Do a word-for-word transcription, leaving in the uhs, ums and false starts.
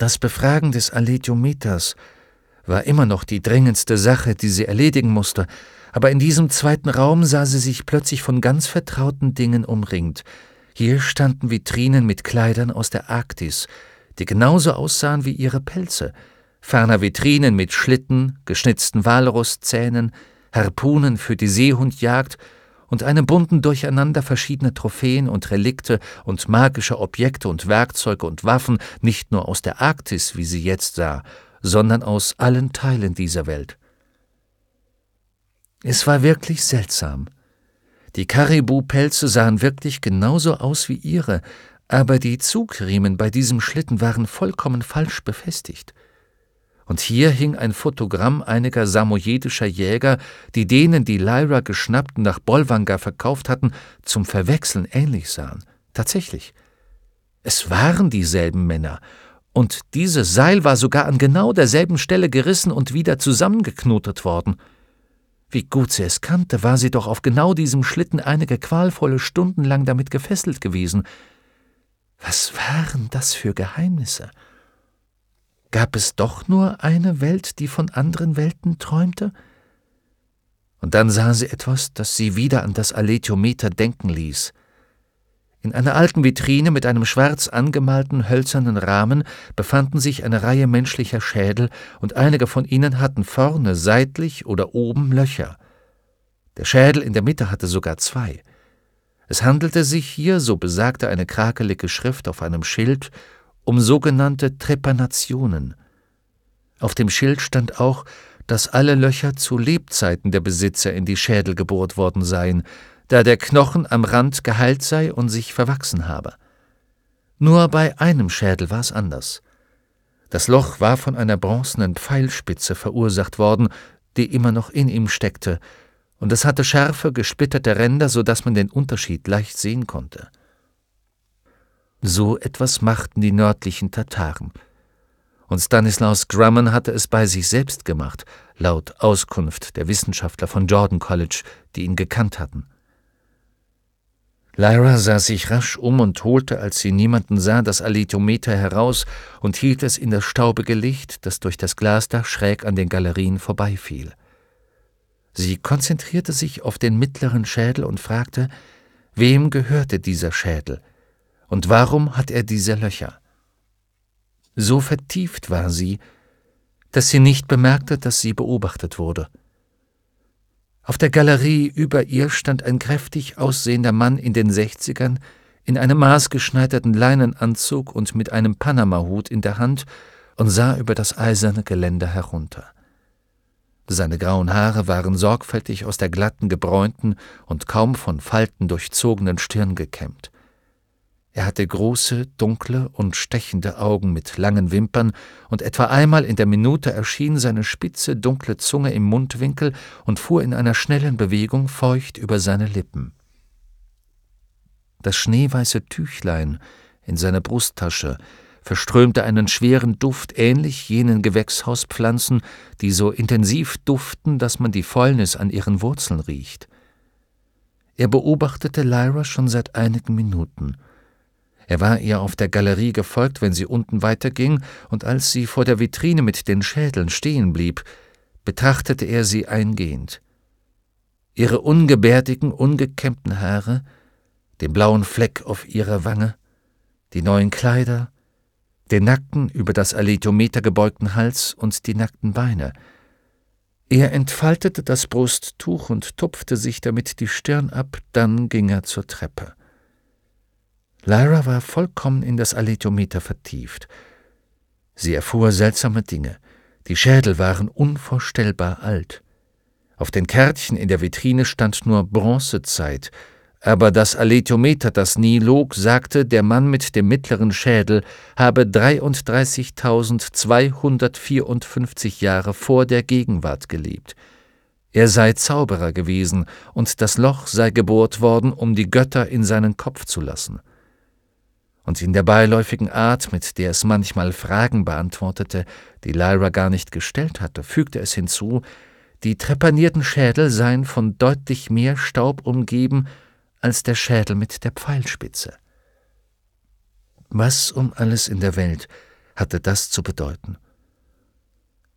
Das Befragen des Aletiometers war immer noch die dringendste Sache, die sie erledigen musste, aber in diesem zweiten Raum sah sie sich plötzlich von ganz vertrauten Dingen umringt. Hier standen Vitrinen mit Kleidern aus der Arktis, die genauso aussahen wie ihre Pelze, ferner Vitrinen mit Schlitten, geschnitzten Walruszähnen, Harpunen für die Seehundjagd und einem bunten Durcheinander verschiedener Trophäen und Relikte und magischer Objekte und Werkzeuge und Waffen, nicht nur aus der Arktis, wie sie jetzt sah, sondern aus allen Teilen dieser Welt. Es war wirklich seltsam. Die Karibu-Pelze sahen wirklich genauso aus wie ihre, aber die Zugriemen bei diesem Schlitten waren vollkommen falsch befestigt. Und hier hing ein Fotogramm einiger samojedischer Jäger, die denen, die Lyra geschnappt und nach Bolvangar verkauft hatten, zum Verwechseln ähnlich sahen. Tatsächlich. Es waren dieselben Männer, und dieses Seil war sogar an genau derselben Stelle gerissen und wieder zusammengeknotet worden. Wie gut sie es kannte, war sie doch auf genau diesem Schlitten einige qualvolle Stunden lang damit gefesselt gewesen. Was waren das für Geheimnisse? Gab es doch nur eine Welt, die von anderen Welten träumte? Und dann sah sie etwas, das sie wieder an das Aletiometer denken ließ. In einer alten Vitrine mit einem schwarz angemalten hölzernen Rahmen befanden sich eine Reihe menschlicher Schädel, und einige von ihnen hatten vorne, seitlich oder oben Löcher. Der Schädel in der Mitte hatte sogar zwei. Es handelte sich hier, so besagte eine krakelige Schrift auf einem Schild, um sogenannte Trepanationen. Auf dem Schild stand auch, dass alle Löcher zu Lebzeiten der Besitzer in die Schädel gebohrt worden seien, da der Knochen am Rand geheilt sei und sich verwachsen habe. Nur bei einem Schädel war es anders. Das Loch war von einer bronzenen Pfeilspitze verursacht worden, die immer noch in ihm steckte, und es hatte scharfe, gesplitterte Ränder, so dass man den Unterschied leicht sehen konnte. So etwas machten die nördlichen Tataren. Und Stanislaus Grumman hatte es bei sich selbst gemacht, laut Auskunft der Wissenschaftler von Jordan College, die ihn gekannt hatten. Lyra sah sich rasch um und holte, als sie niemanden sah, das Aletiometer heraus und hielt es in das staubige Licht, das durch das Glasdach schräg an den Galerien vorbeifiel. Sie konzentrierte sich auf den mittleren Schädel und fragte, wem gehörte dieser Schädel? Und warum hat er diese Löcher? So vertieft war sie, dass sie nicht bemerkte, dass sie beobachtet wurde. Auf der Galerie über ihr stand ein kräftig aussehender Mann in den Sechzigern, in einem maßgeschneiderten Leinenanzug und mit einem Panamahut in der Hand, und sah über das eiserne Geländer herunter. Seine grauen Haare waren sorgfältig aus der glatten, gebräunten und kaum von Falten durchzogenen Stirn gekämmt. Er hatte große, dunkle und stechende Augen mit langen Wimpern, und etwa einmal in der Minute erschien seine spitze, dunkle Zunge im Mundwinkel und fuhr in einer schnellen Bewegung feucht über seine Lippen. Das schneeweiße Tüchlein in seiner Brusttasche verströmte einen schweren Duft, ähnlich jenen Gewächshauspflanzen, die so intensiv duften, dass man die Fäulnis an ihren Wurzeln riecht. Er beobachtete Lyra schon seit einigen Minuten. Er war ihr auf der Galerie gefolgt, wenn sie unten weiterging, und als sie vor der Vitrine mit den Schädeln stehen blieb, betrachtete er sie eingehend. Ihre ungebärdigen, ungekämmten Haare, den blauen Fleck auf ihrer Wange, die neuen Kleider, den nackten, über das Aletiometer gebeugten Hals und die nackten Beine. Er entfaltete das Brusttuch und tupfte sich damit die Stirn ab, dann ging er zur Treppe. Lyra war vollkommen in das Aletiometer vertieft. Sie erfuhr seltsame Dinge. Die Schädel waren unvorstellbar alt. Auf den Kärtchen in der Vitrine stand nur Bronzezeit, aber das Aletiometer, das nie log, sagte, der Mann mit dem mittleren Schädel habe dreiunddreißigtausendzweihundertvierundfünfzig Jahre vor der Gegenwart gelebt. Er sei Zauberer gewesen, und das Loch sei gebohrt worden, um die Götter in seinen Kopf zu lassen. Und in der beiläufigen Art, mit der es manchmal Fragen beantwortete, die Lyra gar nicht gestellt hatte, fügte es hinzu, die trepanierten Schädel seien von deutlich mehr Staub umgeben als der Schädel mit der Pfeilspitze. Was um alles in der Welt hatte das zu bedeuten.